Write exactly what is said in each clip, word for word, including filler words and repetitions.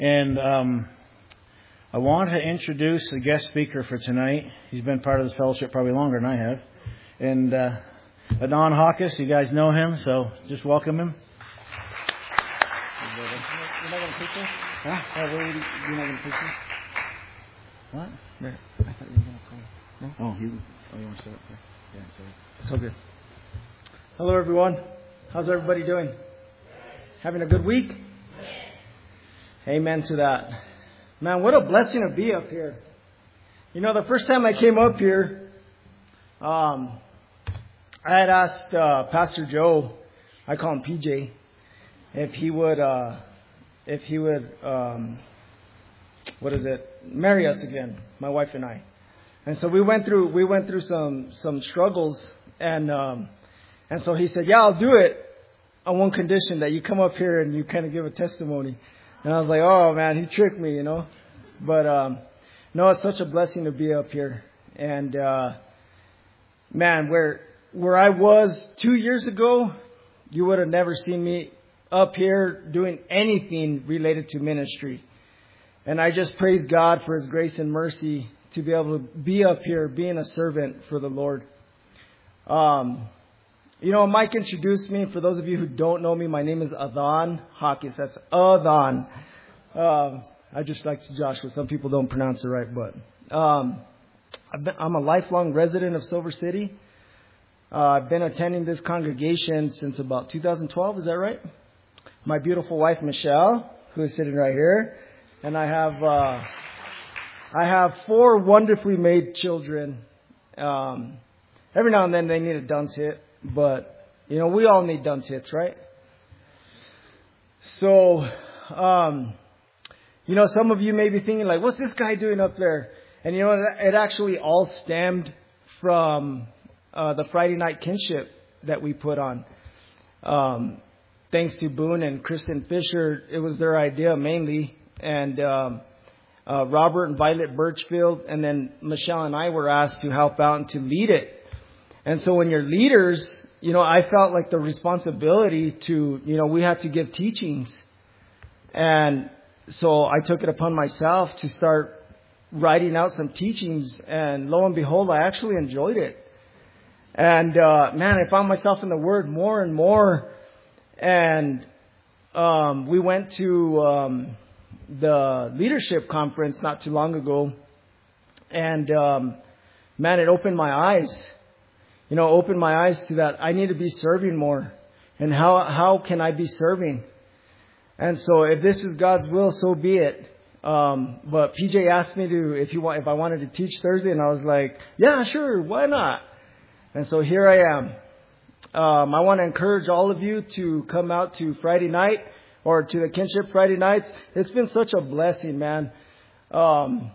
And um, I want to introduce the guest speaker for tonight. He's been part of this fellowship probably longer than I have. And uh, Adnan Hawkins, you guys know him, so just welcome him. You're not going to preach this? Huh? Oh, where would you, you're not going to preach this? What? There. I thought you were going to call. No? Oh, he, oh, you want to start up there? Yeah, sorry. It's all good. Hello, everyone. How's everybody doing? Having a good week? Amen to that. Man, what a blessing to be up here. You know, the first time I came up here, um, I had asked uh, Pastor Joe, I call him P J, if he would, uh, if he would, um, what is it, marry us again, my wife and I. And so we went through, we went through some some struggles, and um, and so he said, yeah, I'll do it on one condition, that you come up here and you kind of give a testimony. And I was like, oh, man, he tricked me, you know. But, um, no, it's such a blessing to be up here. And, uh, man, where where I was two years ago, you would have never seen me up here doing anything related to ministry. And I just praise God for His grace and mercy to be able to be up here, being a servant for the Lord. Um You know, Mike introduced me. For those of you who don't know me, my name is Adnan Hawkins. That's Adnan. Um, I just like Joshua. Some people don't pronounce it right, but um, I've been, I'm a lifelong resident of Silver City. Uh, I've been attending this congregation since about two thousand twelve. Is that right? My beautiful wife, Michelle, who is sitting right here, and I have uh, I have four wonderfully made children. Um, every now and then they need a dunce hit. But, you know, we all need dunce hits, right? So, um, you know, some of you may be thinking, like, what's this guy doing up there? And, you know, it actually all stemmed from uh, the Friday night kinship that we put on. Um, thanks to Boone and Kristen Fisher, it was their idea mainly. And um, uh, Robert and Violet Birchfield, and then Michelle and I were asked to help out and to lead it. And so when you're leaders, you know, I felt like the responsibility to, you know, we had to give teachings. And so I took it upon myself to start writing out some teachings. And lo and behold, I actually enjoyed it. And, uh, man, I found myself in the Word more and more. And um, we went to um, the leadership conference not too long ago. And, um, man, it opened my eyes. You know, open my eyes to that. I need to be serving more. And how how can I be serving? And so if this is God's will, so be it. Um, but P J asked me to, if you want, if I wanted to teach Thursday, and I was like, yeah, sure, why not? And so here I am. Um, I want to encourage all of you to come out to Friday night or to the Kinship Friday nights. It's been such a blessing, man. Um,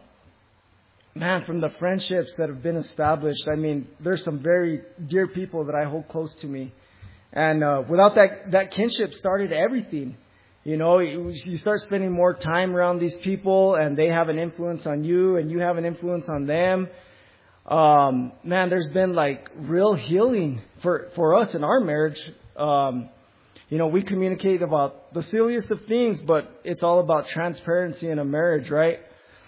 Man, from the friendships that have been established, I mean, there's some very dear people that I hold close to me. And uh, without that, that kinship started everything. You know, you, you start spending more time around these people, and they have an influence on you, and you have an influence on them. Um, man, there's been like real healing for, for us in our marriage. Um, you know, we communicate about the silliest of things, but it's all about transparency in a marriage, right?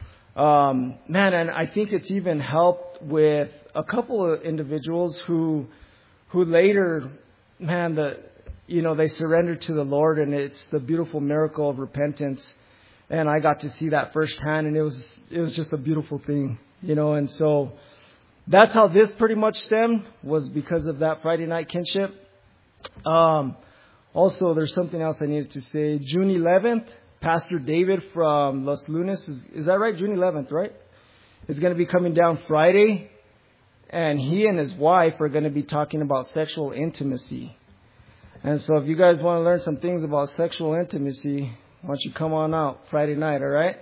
Um, man, and I think it's even helped with a couple of individuals who, who later, man, the, you know, they surrendered to the Lord, and it's the beautiful miracle of repentance. And I got to see that firsthand, and it was, it was just a beautiful thing, you know. And so that's how this pretty much stemmed, was because of that Friday night kinship. Um, also, there's something else I needed to say. June eleventh. Pastor David from Los Lunas, is, is that right? June eleventh, right? Is going to be coming down Friday. And he and his wife are going to be talking about sexual intimacy. And so if you guys want to learn some things about sexual intimacy, why don't you come on out Friday night, all right?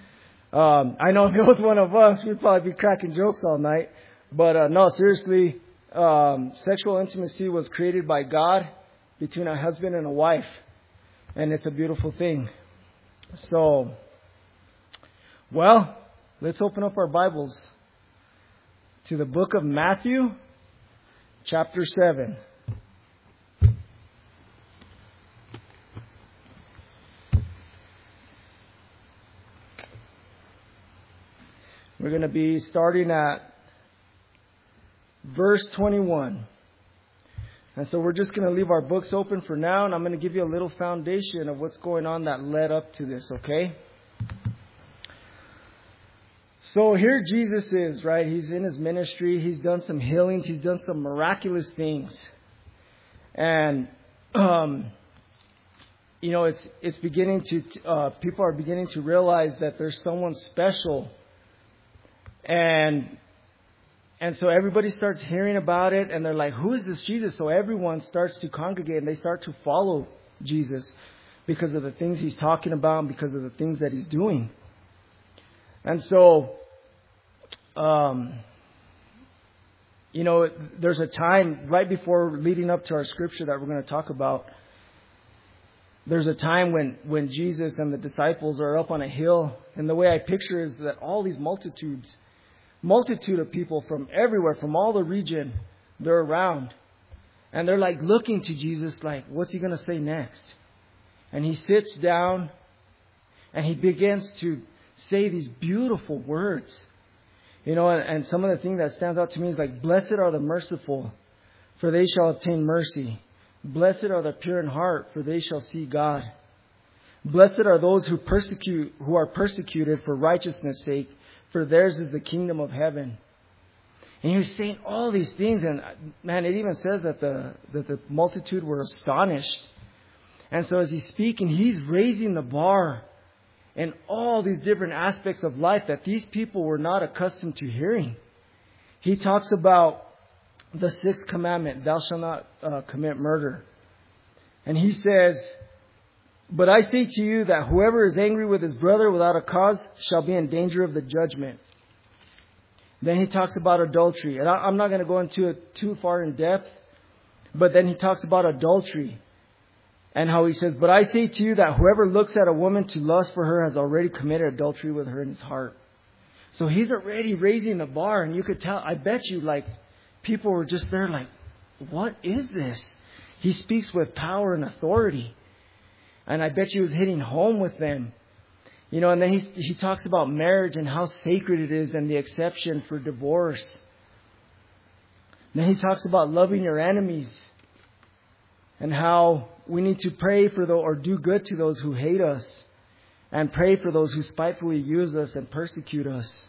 Um, I know if it was one of us, we'd probably be cracking jokes all night. But uh, no, seriously, um, sexual intimacy was created by God between a husband and a wife. And it's a beautiful thing. So, well, let's open up our Bibles to the book of Matthew, chapter seven. We're going to be starting at verse twenty-one. And so we're just going to leave our books open for now, and I'm going to give you a little foundation of what's going on that led up to this, okay? So here Jesus is, right? He's in his ministry. He's done some healings. He's done some miraculous things. And, um, you know, it's it's beginning to, uh, people are beginning to realize that there's someone special. And And so everybody starts hearing about it, and they're like, who is this Jesus? So everyone starts to congregate, and they start to follow Jesus because of the things he's talking about and because of the things that he's doing. And so, um, you know, there's a time right before leading up to our scripture that we're going to talk about. There's a time when, when Jesus and the disciples are up on a hill, and the way I picture is that all these multitudes Multitude of people from everywhere, from all the region, they're around. And they're like looking to Jesus like, what's he going to say next? And he sits down and he begins to say these beautiful words. You know, and, and some of the thing that stands out to me is like, blessed are the merciful, for they shall obtain mercy. Blessed are the pure in heart, for they shall see God. Blessed are those who persecute, who are persecuted for righteousness' sake, for theirs is the kingdom of heaven. And he was saying all these things, and man, it even says that the that the multitude were astonished. And so as he's speaking, he's raising the bar in all these different aspects of life that these people were not accustomed to hearing. He talks about the sixth commandment, thou shalt not uh, commit murder. And he says, but I say to you that whoever is angry with his brother without a cause shall be in danger of the judgment. Then he talks about adultery. And I'm not going to go into it too far in depth. But then he talks about adultery. And how he says, but I say to you that whoever looks at a woman to lust for her has already committed adultery with her in his heart. So he's already raising the bar. And you could tell, I bet you, like, people were just there like, what is this? He speaks with power and authority. And I bet you he was hitting home with them. You know, and then he he talks about marriage and how sacred it is and the exception for divorce. Then he talks about loving your enemies and how we need to pray for the, or do good to those who hate us and pray for those who spitefully use us and persecute us.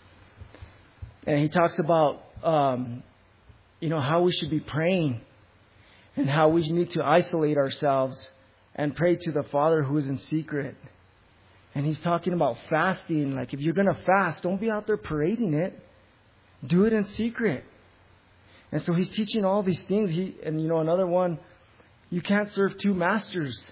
And he talks about, um, you know, how we should be praying and how we need to isolate ourselves and pray to the Father who is in secret. And he's talking about fasting. Like, if you're going to fast, don't be out there parading it. Do it in secret. And so he's teaching all these things. He and you know another one, you can't serve two masters.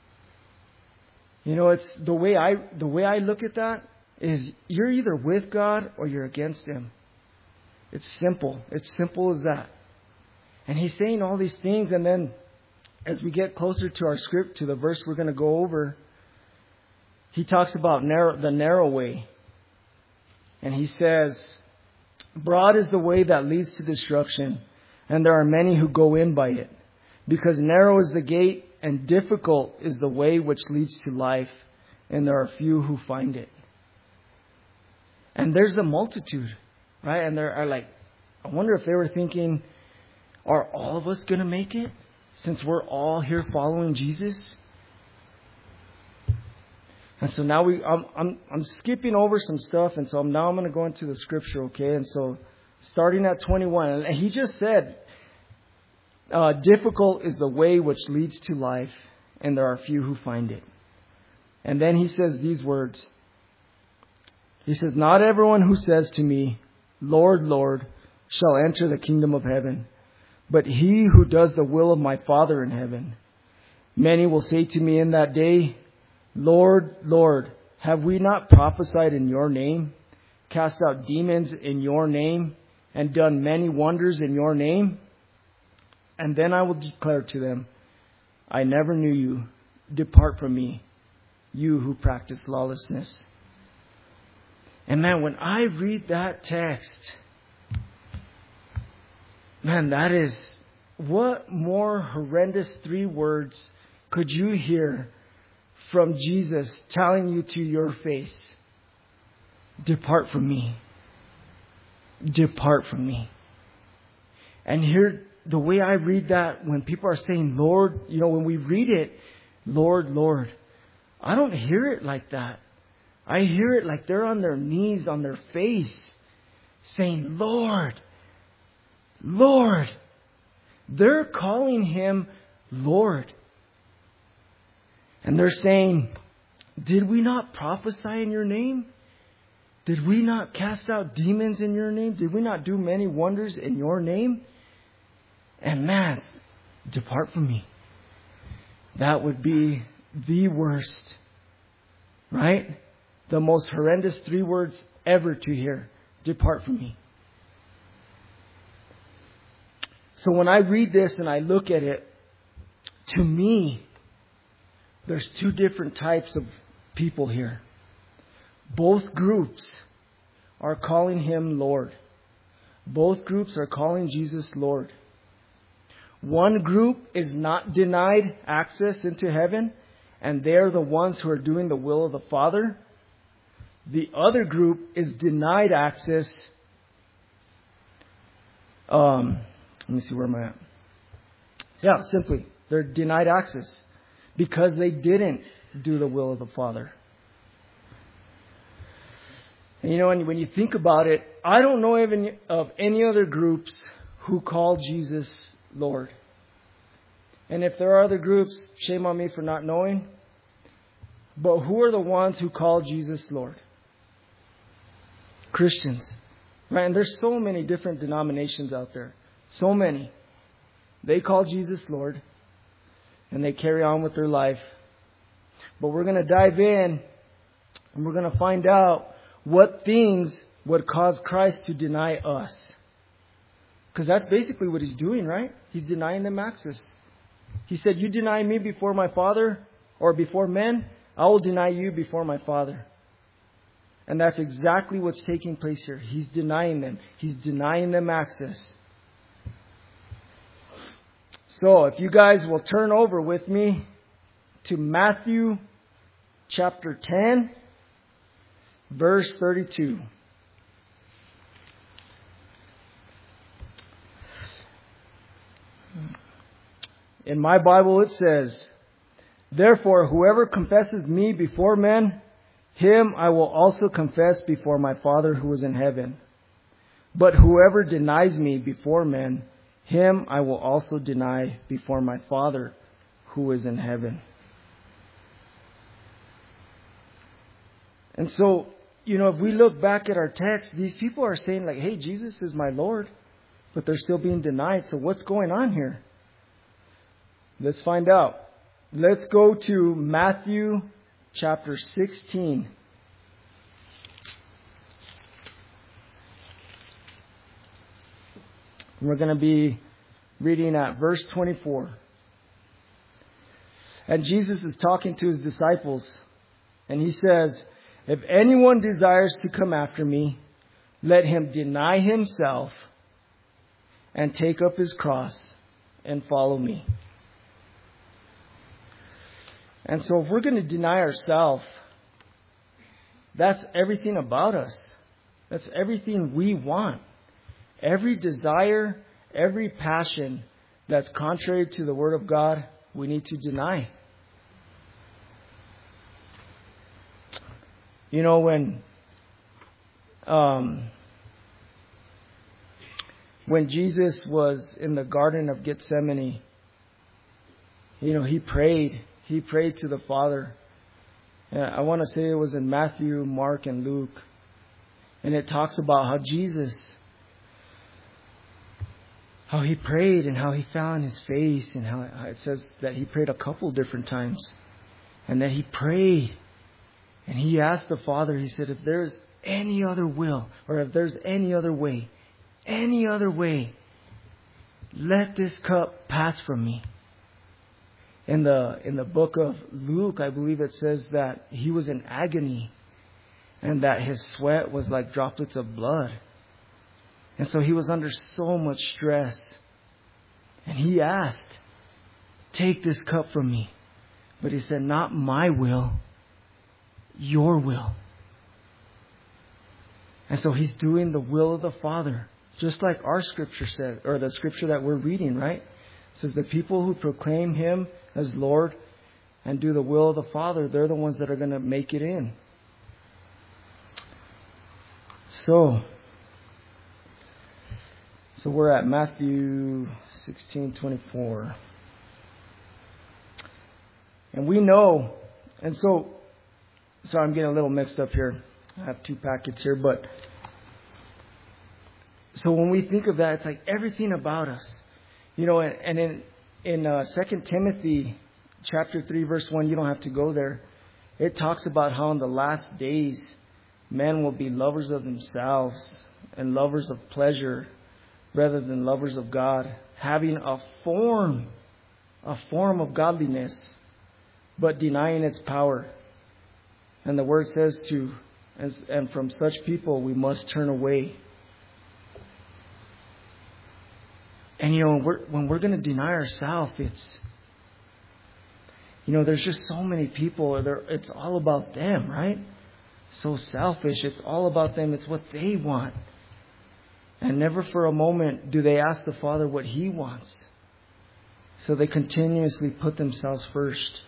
You know, it's the way I the way I look at that is you're either with God or you're against him. It's simple. It's simple as that. And he's saying all these things, and then as we get closer to our script, to the verse we're going to go over, he talks about narrow, the narrow way. And he says, broad is the way that leads to destruction, and there are many who go in by it. Because narrow is the gate, and difficult is the way which leads to life, and there are few who find it. And there's a multitude, right? And there are like, I wonder if they were thinking, are all of us going to make it? Since we're all here following Jesus. And so now we, I'm, I'm, I'm skipping over some stuff, and so now I'm going to go into the scripture, okay? And so, starting at twenty-one, and he just said, uh, difficult is the way which leads to life, and there are few who find it. And then he says these words. He says, not everyone who says to me, Lord, Lord, shall enter the kingdom of heaven, but he who does the will of my Father in heaven. Many will say to me in that day, Lord, Lord, have we not prophesied in your name, cast out demons in your name, and done many wonders in your name? And then I will declare to them, I never knew you. Depart from me, you who practice lawlessness. And man, when I read that text, man, that is, what more horrendous three words could you hear from Jesus telling you to your face, depart from me. depart from me. And here, the way I read that, when people are saying, Lord, you know, when we read it, Lord, Lord, I don't hear it like that. I hear it like they're on their knees, on their face, saying, Lord, Lord. They're calling Him Lord. And they're saying, did we not prophesy in your name? Did we not cast out demons in your name? Did we not do many wonders in your name? And man, depart from me. That would be the worst. Right? The most horrendous three words ever to hear. Depart from me. So when I read this and I look at it, to me, there's two different types of people here. Both groups are calling Him Lord. Both groups are calling Jesus Lord. One group is not denied access into heaven, and they're the ones who are doing the will of the Father. The other group is denied access. Um, let me see, where am I at? Yeah, simply, they're denied access because they didn't do the will of the Father. And you know, when you think about it, I don't know even of any other groups who call Jesus Lord. And if there are other groups, shame on me for not knowing. But who are the ones who call Jesus Lord? Christians. Right? And there's so many different denominations out there. So many. They call Jesus Lord. And they carry on with their life. But we're going to dive in. And we're going to find out what things would cause Christ to deny us. Because that's basically what He's doing, right? He's denying them access. He said, you deny me before my Father or before men, I will deny you before my Father. And that's exactly what's taking place here. He's denying them. He's denying them access. So if you guys will turn over with me to Matthew chapter ten, verse thirty-two. In my Bible it says, therefore, whoever confesses me before men, him I will also confess before my Father who is in heaven. But whoever denies me before men, him I will also deny before my Father who is in heaven. And so, you know, if we look back at our text, these people are saying like, hey, Jesus is my Lord, but they're still being denied. So what's going on here? Let's find out. Let's go to Matthew chapter sixteen. We're going to be reading at verse twenty-four. And Jesus is talking to His disciples. And He says, if anyone desires to come after me, let him deny himself and take up his cross and follow me. And so if we're going to deny ourselves, that's everything about us. That's everything we want. Every desire, every passion that's contrary to the Word of God, we need to deny. You know, when um, when Jesus was in the Garden of Gethsemane, you know, He prayed. He prayed to the Father. And I want to say it was in Matthew, Mark, and Luke. And it talks about how Jesus, how He prayed and how He fell on His face. And how it says that He prayed a couple different times. And that He prayed. And He asked the Father, He said, if there's any other will, or if there's any other way, any other way, let this cup pass from me. In the in the book of Luke, I believe it says that He was in agony and that His sweat was like droplets of blood. And so He was under so much stress. And He asked, take this cup from me. But He said, not my will, your will. And so he's doing the will of the Father. Just like our scripture said, or the scripture that we're reading, right? It says the people who proclaim him as Lord and do the will of the Father, they're the ones that are going to make it in. So, so we're at Matthew sixteen twenty-four. And we know, and so, sorry, I'm getting a little mixed up here. I have two packets here, but so when we think of that, it's like everything about us. You know, and, and in, in uh, Second Timothy chapter three, verse one, you don't have to go there. It talks about how in the last days, men will be lovers of themselves and lovers of pleasure rather than lovers of God, having a form, a form of godliness, but denying its power. And the word says to, and from such people we must turn away. And, you know, when we're, when we're going to deny ourselves, it's, you know, there's just so many people, it's all about them, right? So selfish. It's all about them. It's what they want. And never for a moment do they ask the Father what He wants. So they continuously put themselves first.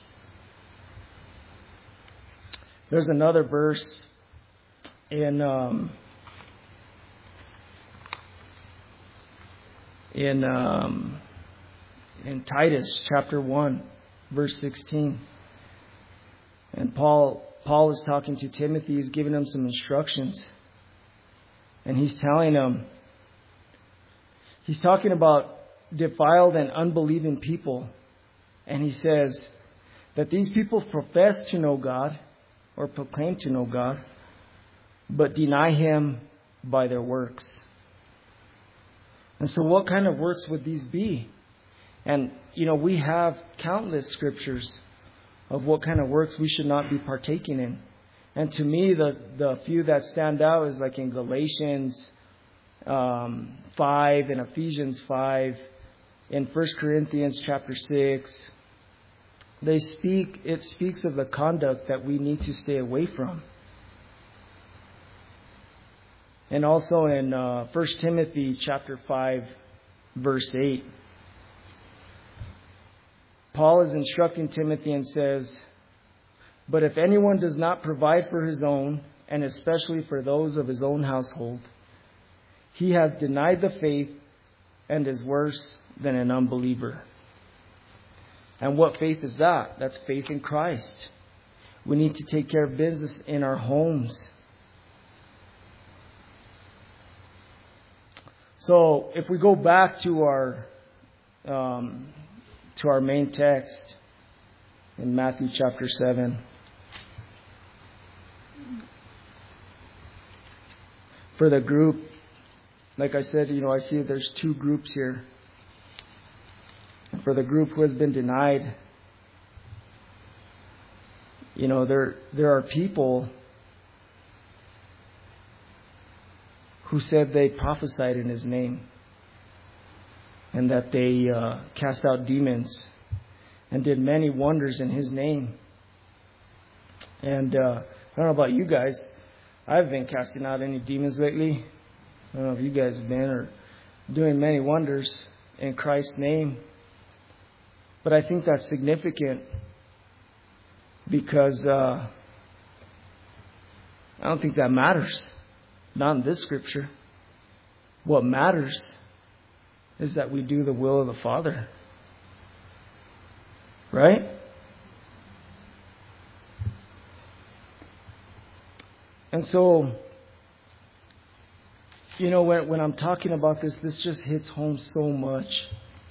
There's another verse in um, in um, in Titus chapter one, verse sixteen. And Paul Paul is talking to Timothy. He's giving him some instructions. And he's telling him, he's talking about defiled and unbelieving people. And he says that these people profess to know God or proclaim to know God, but deny Him by their works. And so what kind of works would these be? And, you know, we have countless scriptures of what kind of works we should not be partaking in. And to me, the, the few that stand out is like in Galatians um, five and Ephesians five, in First Corinthians chapter six. They speak, it speaks of the conduct that we need to stay away from. And also in uh, First Timothy chapter five, verse eight. Paul is instructing Timothy and says, "But if anyone does not provide for his own, and especially for those of his own household, he has denied the faith and is worse than an unbeliever." And what faith is that? That's faith in Christ. We need to take care of business in our homes. So if we go back to our um, to our main text in Matthew chapter seven. For the group, like I said, you know, I see there's two groups here. For the group who has been denied, you know, there there are people who said they prophesied in His name and that they uh, cast out demons and did many wonders in His name. And uh, I don't know about you guys, I've been casting out any demons lately. I don't know if you guys have been, or doing many wonders in Christ's name. But I think that's significant because uh, I don't think that matters. Not in this scripture. What matters is that we do the will of the Father. Right? And so, you know, when, when I'm talking about this, this just hits home so much.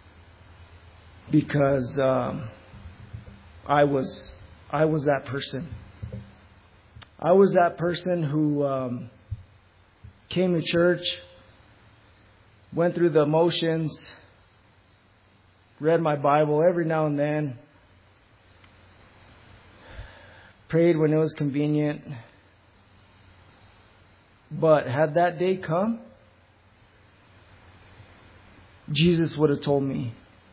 Because um, I was I was that person. I was that person who um, came to church, went through the motions, read my Bible every now and then, prayed when it was convenient. But had that day come, Jesus would have told me,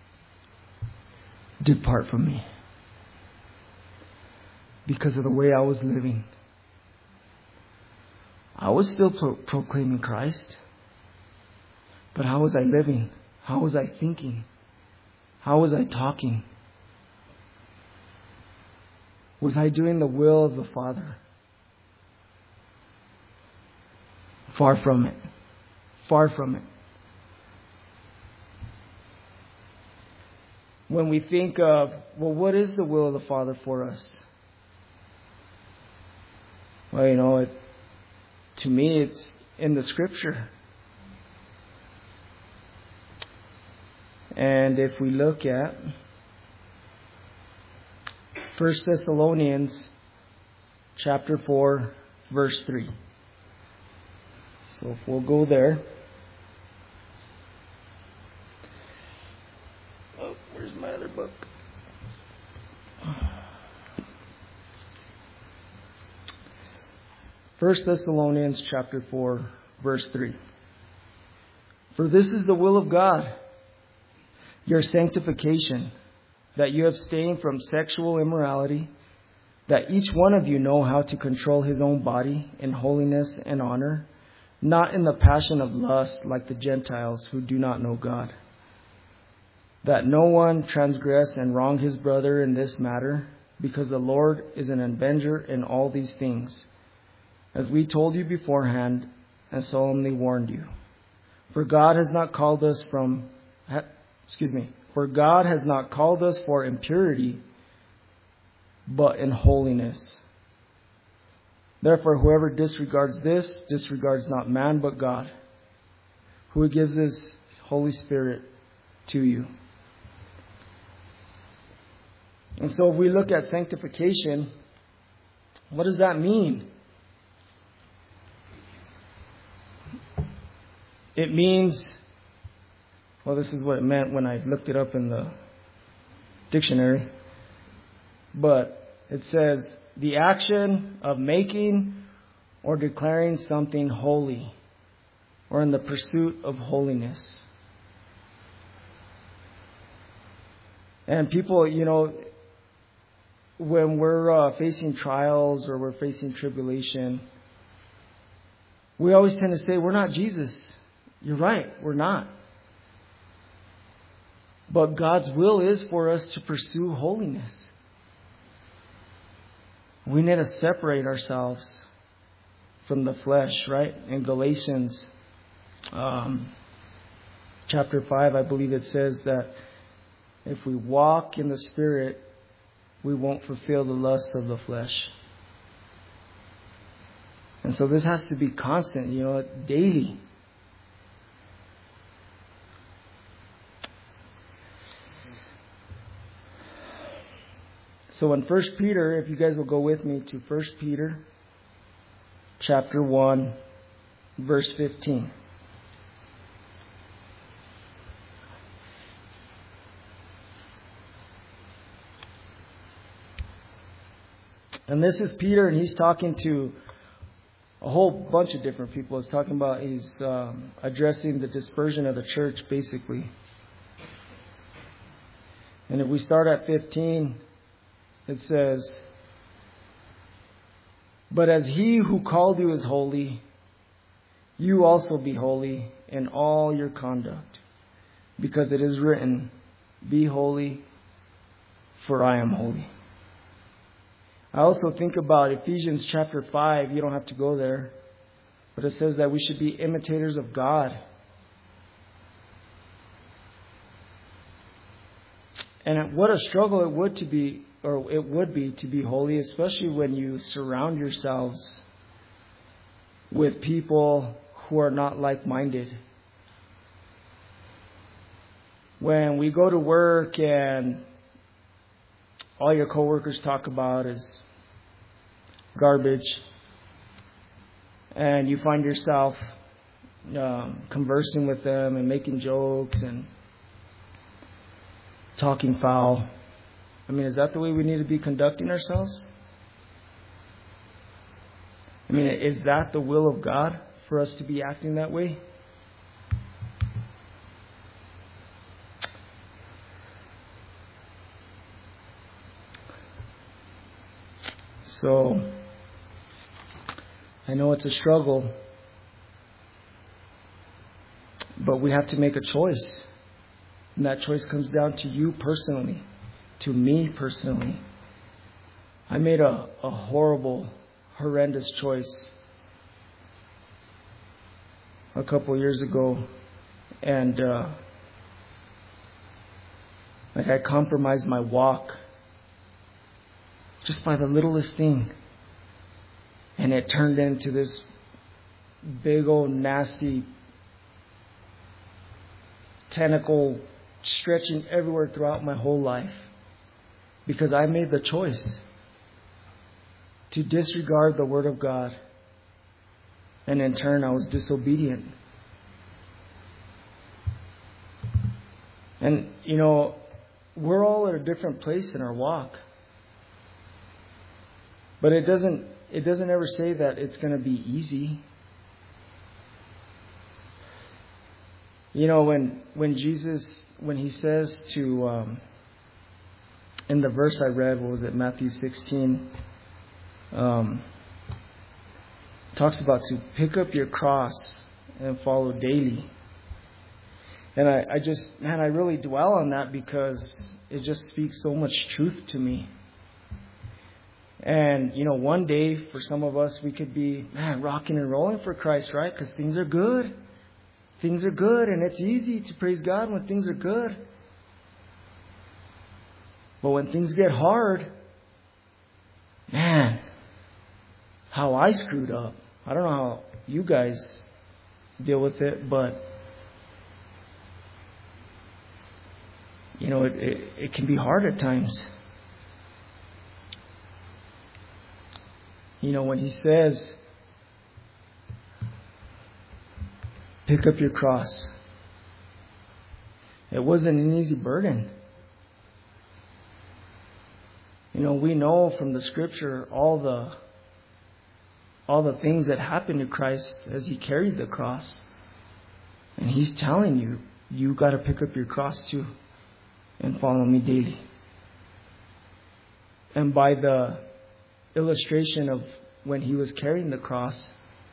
"Depart from me," because of the way I was living. I was still pro- proclaiming Christ. But how was I living? How was I thinking? How was I talking? Was I doing the will of the Father? Far from it. Far from it. When we think of, well, what is the will of the Father for us? Well, you know, it, to me, it's in the Scripture. And if we look at First Thessalonians chapter four, verse three. So if we'll go there. Oh, where's my other book? First Thessalonians chapter four, verse three. For this is the will of God, your sanctification, that you abstain from sexual immorality, that each one of you know how to control his own body in holiness and honor, not in the passion of lust like the Gentiles who do not know God. That no one transgress and wrong his brother in this matter, because the Lord is an avenger in all these things, as we told you beforehand and solemnly warned you. For God has not called us from, excuse me, for God has not called us for impurity, but in holiness. Therefore, whoever disregards this, disregards not man, but God, who gives his Holy Spirit to you. And so if we look at sanctification, what does that mean? It means, well, this is what it meant when I looked it up in the dictionary. But it says, the action of making or declaring something holy, or in the pursuit of holiness. And people, you know, when we're uh, facing trials or we're facing tribulation, we always tend to say, we're not Jesus. You're right, we're not. But God's will is for us to pursue holiness. We need to separate ourselves from the flesh, right? In Galatians um, chapter five, I believe it says that if we walk in the Spirit, we won't fulfill the lust of the flesh. And so this has to be constant, you know, daily. So in First Peter, if you guys will go with me to First Peter chapter one, verse fifteen. And this is Peter, and he's talking to a whole bunch of different people. He's talking about, he's um, addressing the dispersion of the church, basically. And if we start at fifteen, it says, but as he who called you is holy, you also be holy in all your conduct, because it is written, be holy, for I am holy. I also think about Ephesians chapter five. You don't have to go there. But it says that we should be imitators of God. And what a struggle it would to be, or it would be to be holy, especially when you surround yourselves with people who are not like-minded. When we go to work and all your coworkers talk about is garbage, and you find yourself um, conversing with them and making jokes and talking foul. I mean, is that the way we need to be conducting ourselves? I mean, is that the will of God for us to be acting that way? So, I know it's a struggle, but we have to make a choice. And that choice comes down to you personally, to me personally. I made a, a horrible, horrendous choice a couple years ago. And uh, like I compromised my walk just by the littlest thing. And it turned into this big old nasty tentacle stretching everywhere throughout my whole life. Because I made the choice to disregard the Word of God. And in turn, I was disobedient. And, you know, we're all at a different place in our walk. But it doesn't it doesn't ever say that it's going to be easy. You know, when when Jesus, when he says to, um, in the verse I read, what was it, Matthew sixteen, um, talks about to pick up your cross and follow daily. And I, I just, man, I really dwell on that because it just speaks so much truth to me. And, you know, one day for some of us, we could be, man, rocking and rolling for Christ, right? Because things are good. Things are good, and it's easy to praise God when things are good. But when things get hard, man, how I screwed up. I don't know how you guys deal with it, but you know, it, it, it can be hard at times. You know, when he says, pick up your cross, it wasn't an easy burden. You know, we know from the scripture all the all the things that happened to Christ as he carried the cross. And he's telling you, you got to pick up your cross too and follow me daily. And by the illustration of when he was carrying the cross,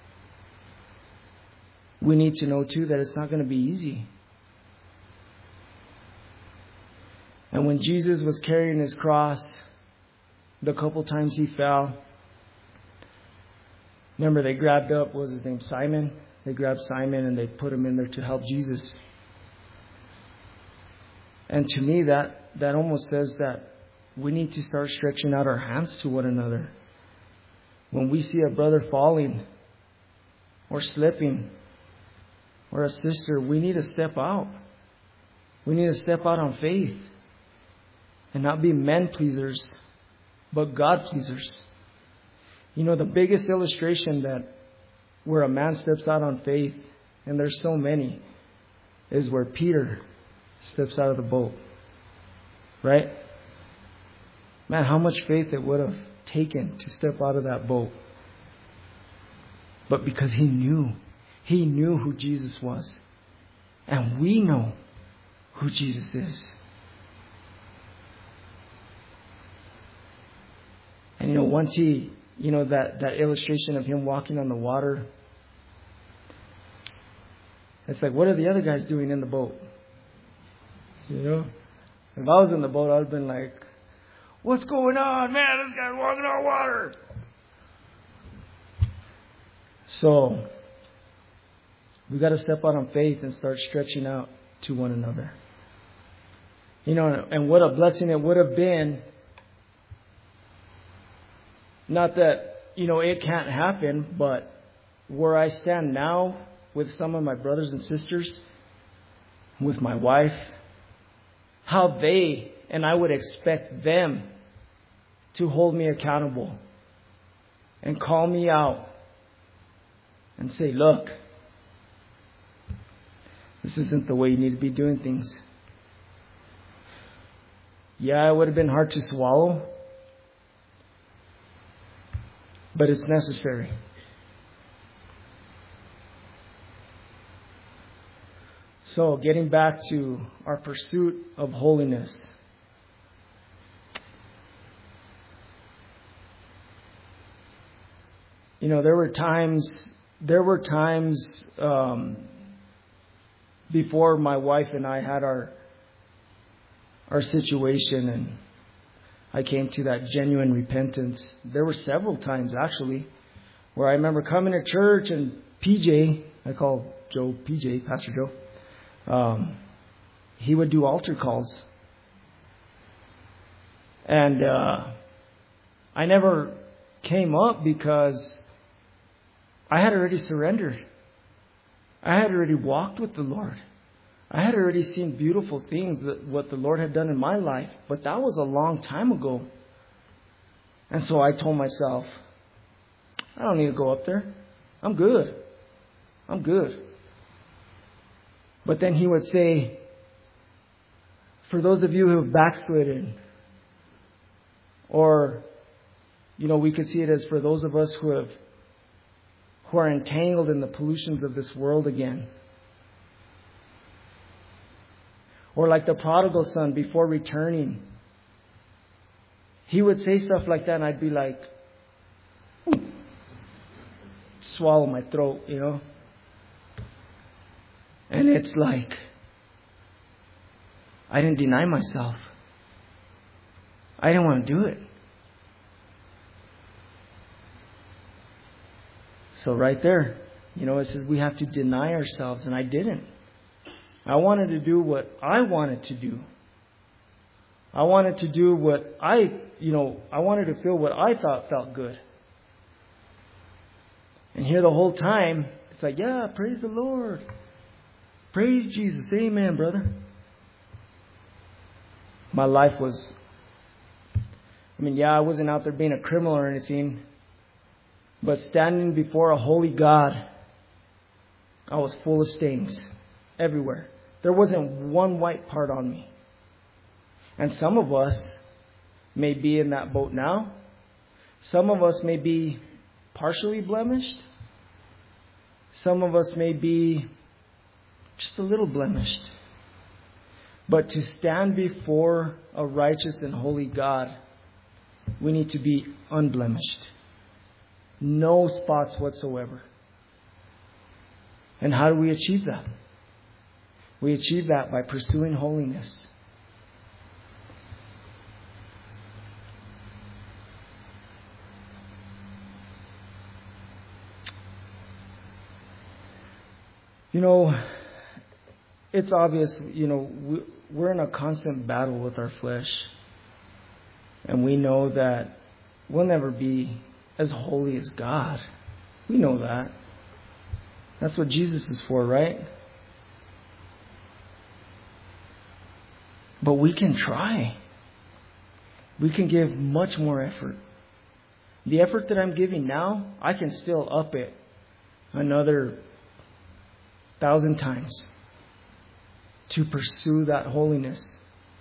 we need to know too that it's not going to be easy. And when Jesus was carrying his cross, the couple times he fell, remember they grabbed up, what was his name, Simon? They grabbed Simon and they put him in there to help Jesus. And to me, that, that almost says that we need to start stretching out our hands to one another. When we see a brother falling or slipping or a sister, we need to step out. We need to step out on faith and not be men pleasers, but God pleasers. You know, the biggest illustration that where a man steps out on faith, and there's so many, is where Peter steps out of the boat. Right? Man, how much faith it would have taken to step out of that boat. But because he knew, he knew who Jesus was. And we know who Jesus is. And you know, once he, you know, that, that illustration of him walking on the water, it's like, what are the other guys doing in the boat? You know? If I was in the boat, I would have been like, what's going on? Man, this guy's walking on water. So, we got to step out on faith and start stretching out to one another. You know, and what a blessing it would have been. Not that, you know, it can't happen, but where I stand now with some of my brothers and sisters, with my wife, how they, and I would expect them to hold me accountable and call me out and say, look, this isn't the way you need to be doing things. Yeah, it would have been hard to swallow, but it's necessary. So, getting back to our pursuit of holiness. you know, there were times, there were times um, before my wife and I had our our situation, and I came to that genuine repentance. There were several times actually where I remember coming to church and P J, I call Joe P J, Pastor Joe, um, he would do altar calls. And uh, I never came up because I had already surrendered. I had already walked with the Lord. I had already seen beautiful things, that what the Lord had done in my life. But that was a long time ago. And so I told myself, I don't need to go up there. I'm good. I'm good. But then he would say, for those of you who have backslidden, or, you know, we could see it as for those of us who have, who are entangled in the pollutions of this world again. Or like the prodigal son before returning. He would say stuff like that and I'd be like, swallow my throat, you know. And it's like, I didn't deny myself. I didn't want to do it. So right there, you know, it says we have to deny ourselves, and I didn't. I wanted to do what I wanted to do. I wanted to do what I, you know, I wanted to feel what I thought felt good. And here the whole time, it's like, yeah, praise the Lord. Praise Jesus. Amen, brother. My life was, I mean, yeah, I wasn't out there being a criminal or anything. But standing before a holy God, I was full of stains everywhere. There wasn't one white part on me. And some of us may be in that boat now. Some of us may be partially blemished. Some of us may be just a little blemished. But to stand before a righteous and holy God, we need to be unblemished. No spots whatsoever. And how do we achieve that? We achieve that by pursuing holiness. You know, it's obvious, you know, we're in a constant battle with our flesh. And we know that we'll never be as holy as God. We know that. That's what Jesus is for, right? But we can try. We can give much more effort. The effort that I'm giving now, I can still up it another thousand times to pursue that holiness.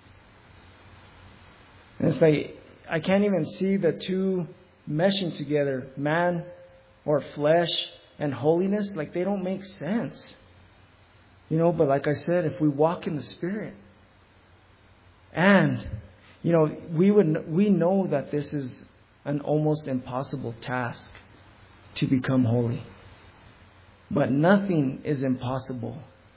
And it's like, I can't even see the two meshing together, man or flesh and holiness. Like, they don't make sense. You know, but like I said, if we walk in the Spirit, and, you know, we would we know that this is an almost impossible task to become holy. But nothing is impossible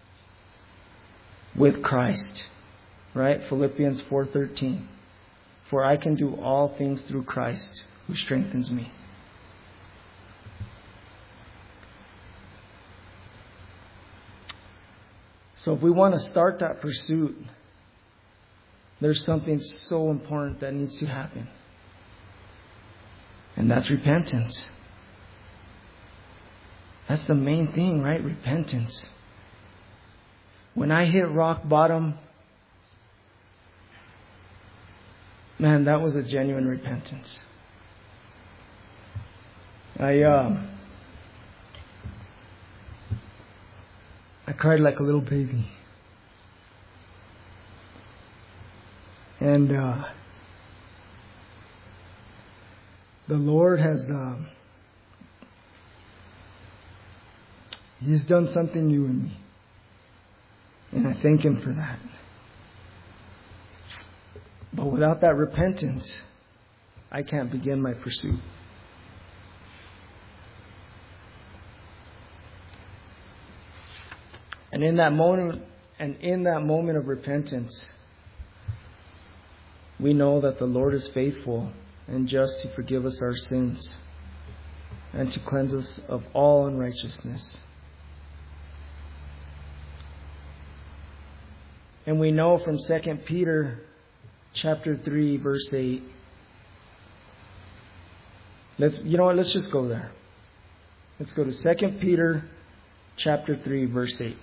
with Christ. Right? Philippians four thirteen. For I can do all things through Christ who strengthens me. So if we want to start that pursuit, there's something so important that needs to happen. And that's repentance. That's the main thing, right? Repentance. When I hit rock bottom, man, that was a genuine repentance. I uh, I cried like a little baby. And uh, the Lord has, um, He's done something new in me. And I thank Him for that. But without that repentance, I can't begin my pursuit. And in that moment, and in that moment of repentance, we know that the Lord is faithful and just to forgive us our sins and to cleanse us of all unrighteousness. And we know from Second Peter chapter three, verse eight. Let's you know what, let's just go there. Let's go to Second Peter chapter three, verse eight.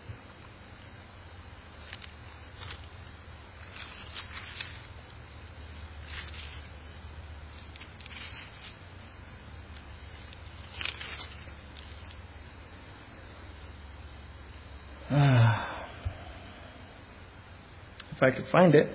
If I could find it.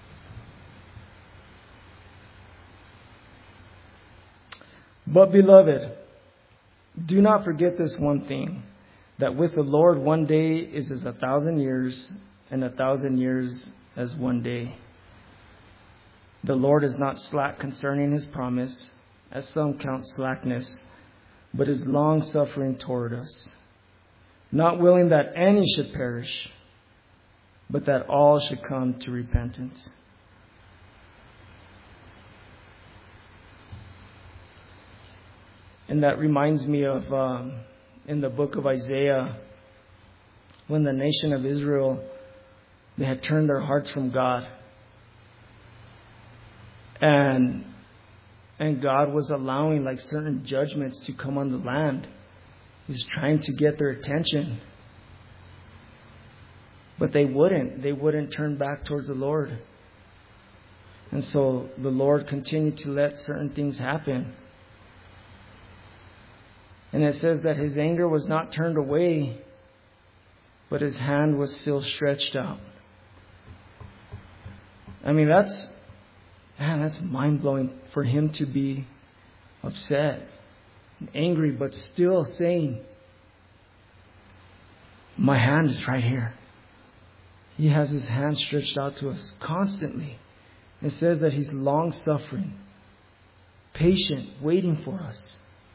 But beloved, do not forget this one thing, that with the Lord one day is as a thousand years, and a thousand years as one day. The Lord is not slack concerning his promise, as some count slackness, but is long-suffering toward us, not willing that any should perish, but that all should come to repentance. And that reminds me of um, in the book of Isaiah, when the nation of Israel, they had turned their hearts from God. And and God was allowing like certain judgments to come on the land. He was trying to get their attention. But they wouldn't. They wouldn't turn back towards the Lord. And so the Lord continued to let certain things happen. And it says that his anger was not turned away, but his hand was still stretched out. I mean, that's, man, that's mind-blowing for him to be upset, and angry, but still saying, my hand is right here. He has his hand stretched out to us constantly. It says that he's long-suffering, patient, waiting for us.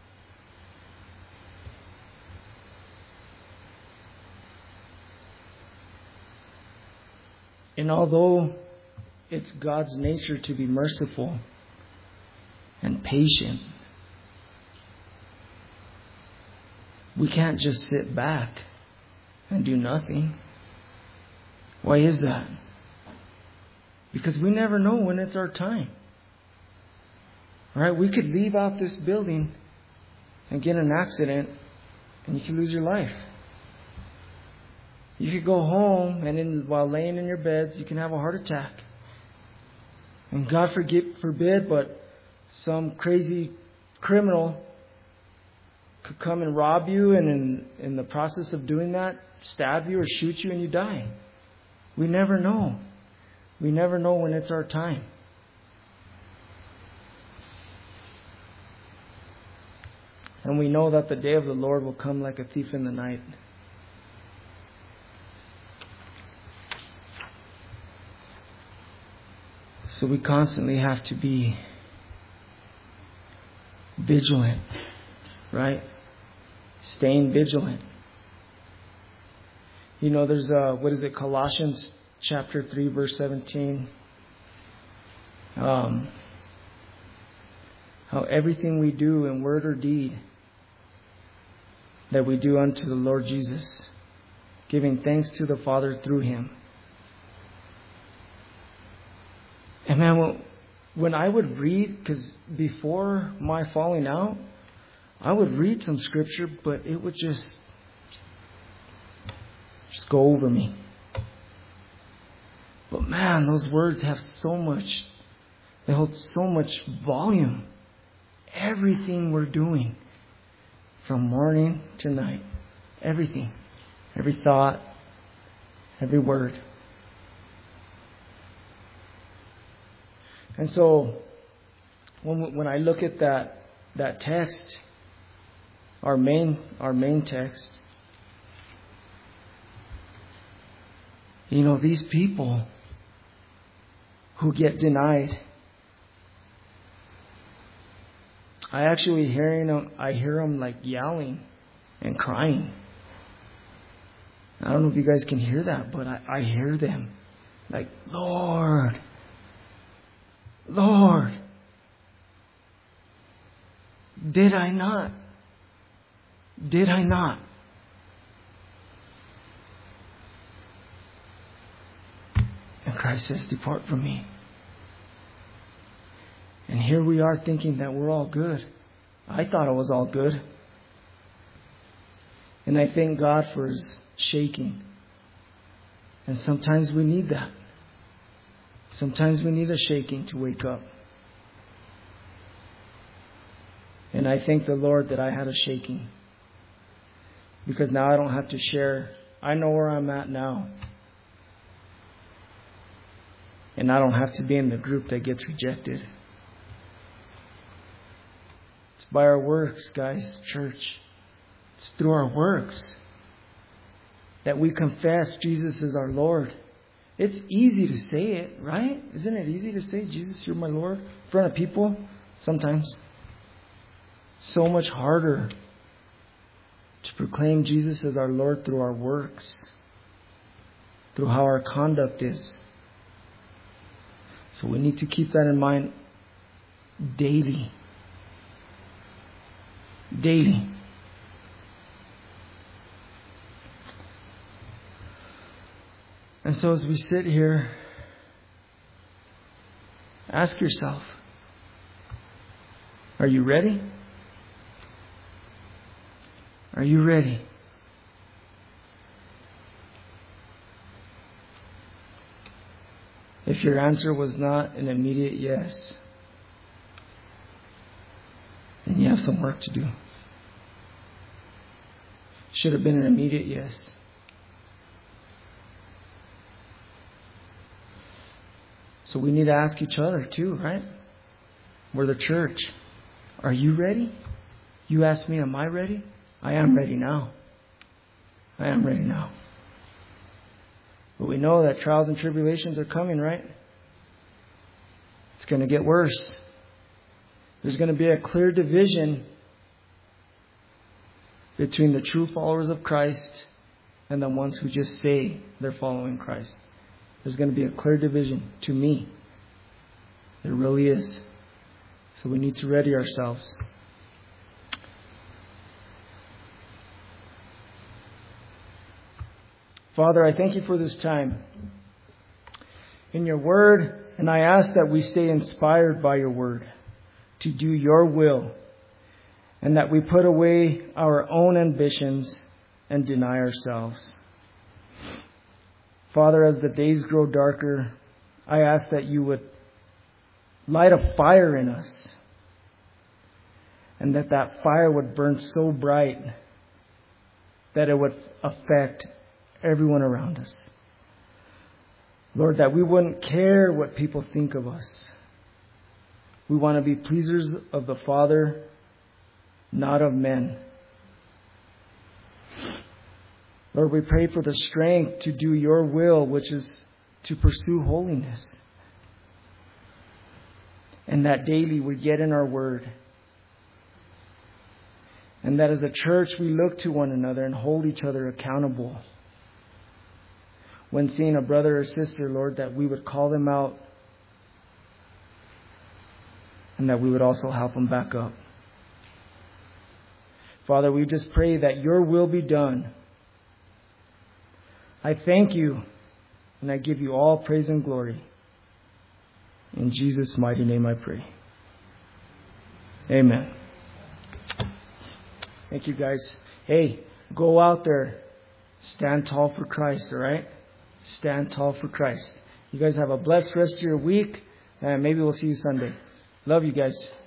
And although it's God's nature to be merciful and patient, we can't just sit back and do nothing. Why is that? Because we never know when it's our time. All right, we could leave out this building and get in an accident and you could lose your life. You could go home and in, while laying in your beds, you can have a heart attack. And God forgive, forbid, but some crazy criminal could come and rob you, and in, in the process of doing that, stab you or shoot you and you die. We never know. We never know when it's our time. And we know that the day of the Lord will come like a thief in the night. So we constantly have to be vigilant, right? Staying vigilant. You know, there's a, what is it, Colossians chapter three, verse seventeen. Um, how everything we do in word or deed, that we do unto the Lord Jesus, giving thanks to the Father through Him. And man, when I would read, because before my falling out, I would read some scripture, but it would just, just go over me. But man, those words have so much, they hold so much volume. Everything we're doing, from morning to night, everything, every thought, every word. And so, when when I look at that that text, our main our main text, you know, these people who get denied, I actually hearing them, I hear them like yelling and crying. I don't know if you guys can hear that, but I, I hear them. Like, Lord, Lord, did I not? Did I not? And Christ says, depart from me. And here we are thinking that we're all good. I thought it was all good. And I thank God for His shaking. And sometimes we need that. Sometimes we need a shaking to wake up. And I thank the Lord that I had a shaking. Because now I don't have to share. I know where I'm at now. And I don't have to be in the group that gets rejected. It's by our works, guys, church. It's through our works that we confess Jesus is our Lord. It's easy to say it, right? Isn't it easy to say, Jesus, you're my Lord, in front of people? Sometimes. So much harder to proclaim Jesus as our Lord through our works, through how our conduct is. So we need to keep that in mind daily. Daily. And so as we sit here, ask yourself, are you ready? Are you ready? If your answer was not an immediate yes, then you have some work to do. Should have been an immediate yes. So we need to ask each other too, right? We're the church. Are you ready? You ask me, am I ready? I am ready now. I am ready now. But we know that trials and tribulations are coming, right? It's going to get worse. There's going to be a clear division between the true followers of Christ and the ones who just say they're following Christ. There's going to be a clear division to me. There really is. So we need to ready ourselves. Father, I thank you for this time in your word, and I ask that we stay inspired by your word to do your will, and that we put away our own ambitions and deny ourselves. Father, as the days grow darker, I ask that you would light a fire in us, and that that fire would burn so bright that it would affect everyone around us. Lord, that we wouldn't care what people think of us. We want to be pleasers of the Father, not of men. Lord, we pray for the strength to do your will, which is to pursue holiness. And that daily we get in our word. And that as a church we look to one another and hold each other accountable. When seeing a brother or sister, Lord, that we would call them out and that we would also help them back up. Father, we just pray that your will be done. I thank you and I give you all praise and glory. In Jesus' mighty name I pray. Amen. Thank you, guys. Hey, go out there. Stand tall for Christ, all right? Stand tall for Christ. You guys have a blessed rest of your week, and maybe we'll see you Sunday. Love you guys.